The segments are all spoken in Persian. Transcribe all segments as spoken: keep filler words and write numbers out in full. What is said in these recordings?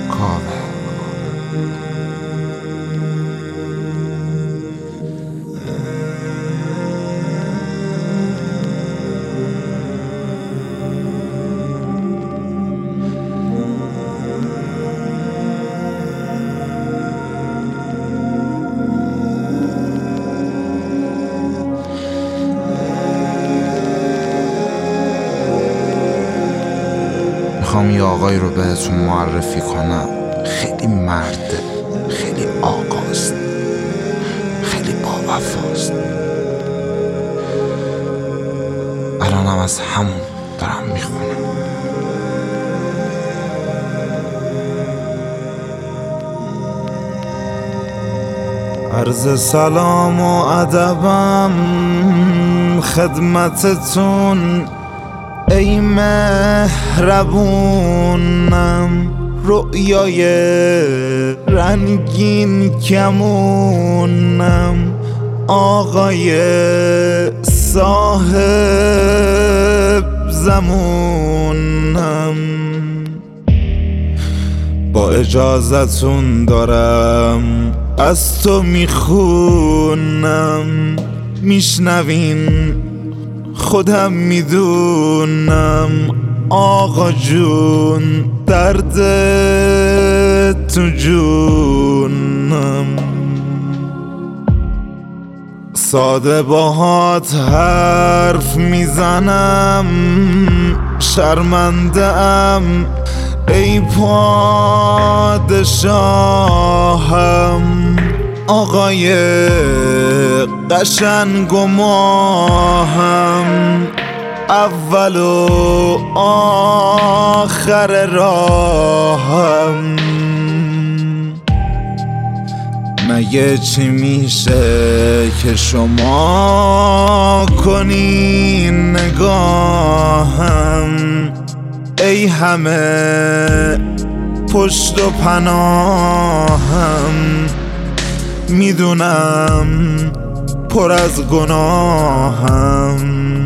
کاوه. میخوام یه آقایی رو بهتون معرفی کنم. خیلی مرده، خیلی آقاست، خیلی با وفاست. الانم از همون دارم میخونم. عرض سلام و ادبم خدمتتون ای مهربونم، رؤیای رنگین کمونم، آقای صاحب زمونم. با اجازتون دارم از تو میخونم، میشنوین خودم میدونم آقا جون، درد تو جونم. ساده باهات حرف میزنم، شرمنده ام ای پادشاهم، آقای قشنگ و ماهم، اول و آخر راهم. مگه چی میشه که شما کنین نگاهم، ای همه پشت و پناهم. میدونم پر از گناهم،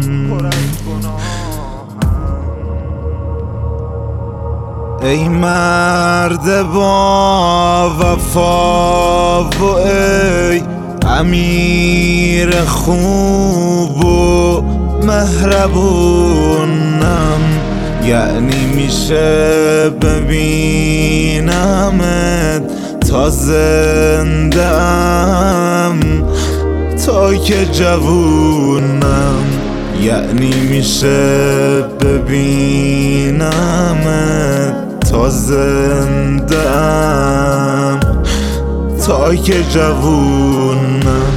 ای مرد با وفا و ای امیر خوب و مهربونم. یعنی میشه ببینمت تا زندم، تا که جوونم. یعنی میشه ببینمت تا زندم، تا که جوونم.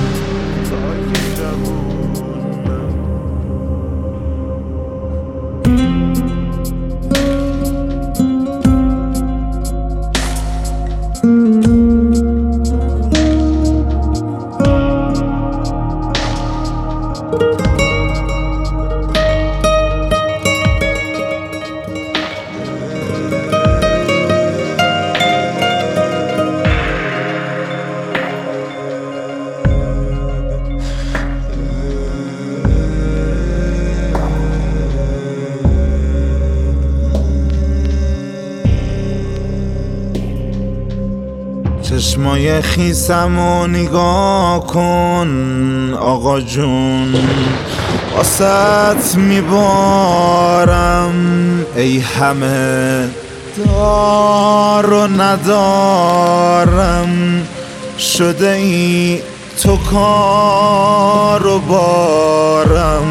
چشمای خیسمو نگاه کن آقا جون، واسط میبارم ای همه دار و ندارم. شده ای تو کار و بارم،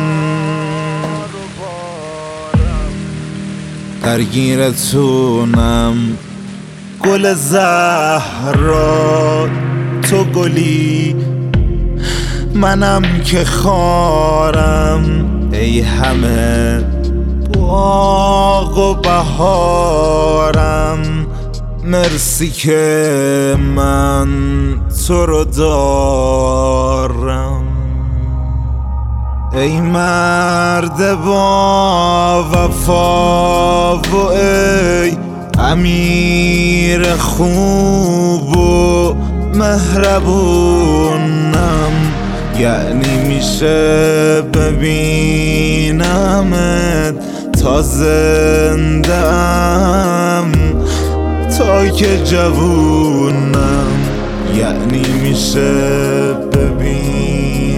درگیرتونم گل زهرا، تو گلی منم که خارم. ای همه باغ و بهارم، مرسی که من تو رو دارم. ای مرد با وفا و ای امیر خوب و مهربونم. یعنی میشه ببینمت تا زندم، تا که جوونم، یعنی میشه ببین